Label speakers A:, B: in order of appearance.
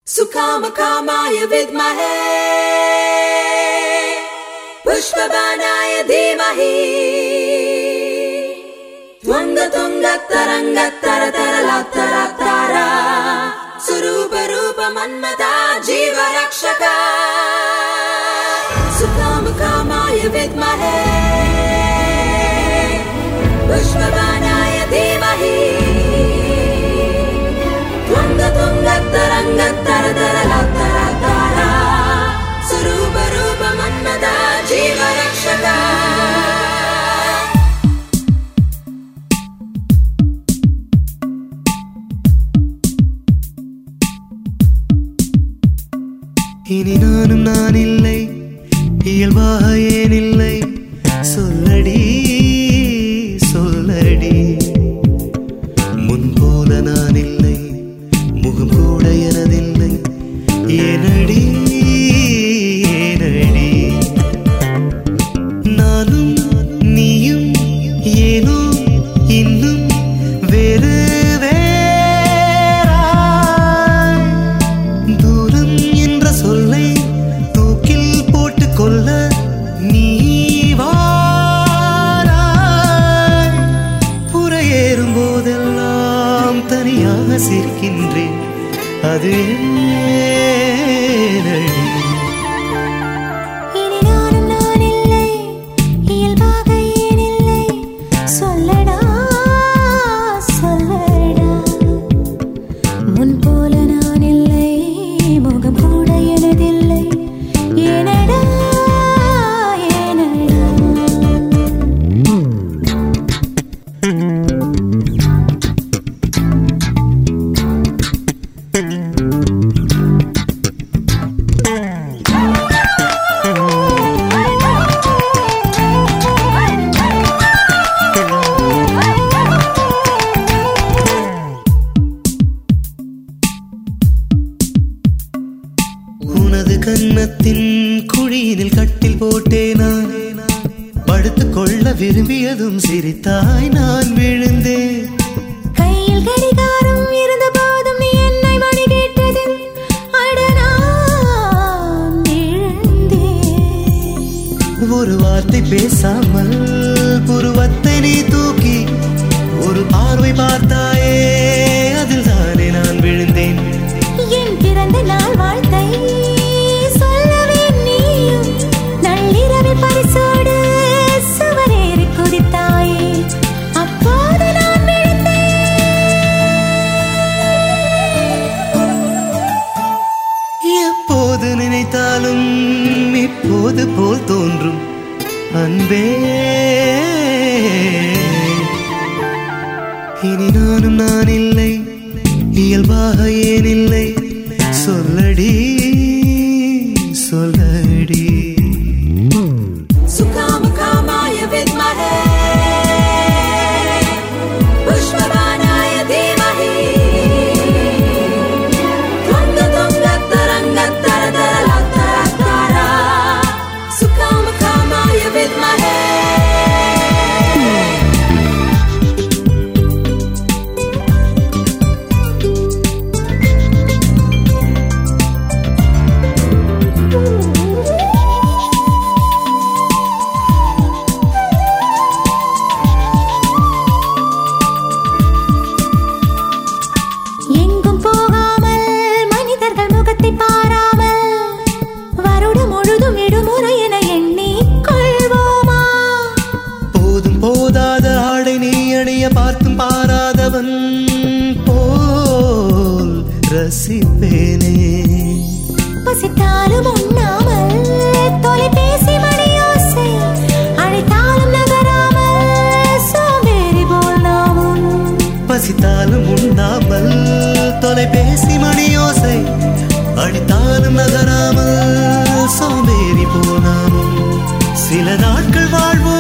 A: सुकामकामाय विद्महे पुष्पबाणाय धीमहि त्वङ्गतुङ्गतरङ्गतरतरलतरतारा स्वरूपरूप मन्मथा जीवरक्षका सुकामकामाय विद्महे पुष्पबाणाय धीमहि त्वङ्गतुङ्गतरङ्गतरतरलतरतारा स्वरूपरूप मन्मथा जीवरक्षका
B: இனி நானும் நான் இல்லை இயல்பாக ஏன் இல்லை சொல்லடி சொல்லடி முன்போல நான் இல்லை முகம் கூட எனதில்லை ஏனடி ஏனடி நானும் நீயும் ஏனோ இன்னும் வேறு சொல்லை தூக்கில் போட்டு கொள்ள நீ வாராய் புறையேறும் போதெல்லாம் தனியாக சிரிக்கின்றேன் அது ஏனடி உனது கன்னத்தின் குழியினில் கட்டில் போட்டேனா படுத்துக் கொள்ள விரும்பியதும் சிரித்தாய் நான் விழுந்தேன்
C: கையில் கடிகாரம் இருந்த போதும் நீ என்னை மணி கேட்டது
B: ஒரு வார்த்தை பேசாமல் புருவத்தை நீ தூக்கி ஒரு பார்வை பார்த்தாயே அதில் தானே நான் விழுந்தேன்
C: என் பிறந்த நாள் வாழ்த்தை சொல்லவே நீயும் நள்ளிரவில் பரிசோடு சுவரேறி குதித்தாயே அப்போது நான்
B: எப்போது நினைத்தாலும் இப்போது போல் தோன்றும் அன்பே இனி நானும் நான் இல்லை இயல்பாக ஏன் இல்லை சொல்லடி சொல்லடி
A: सुकामकामाय विद्महे पुष्पबाणाय धीमहि त्वङ्गतुङ्गतरङ्गतरतरलतरतारा सुकामकामाय विद्महे
C: எங்கும் போகாமல் மனிதர்கள் முகத்தை பாராமல் வருடம் முழுதும் விடுமுறை என எண்ணிக் கொள்வோமா
B: போதும் போதாத ஆடை நீ அணிய பார்த்தும் பாராதவன் போல் ரசிப்பேனே
C: பசித்தாலும் உண்ணாமல் தொலைபேசி மணியோசை அழைத்தாலும் நகராமல் சோம்பேறி போல் நாமும்
B: பசித்தாலும் உண்ணாமல் தொலைபேசி மணியோசை அடித்தாலும் நகராமல் சோம்பேறி போனாலும் சில நாட்கள் வாழ்வோம்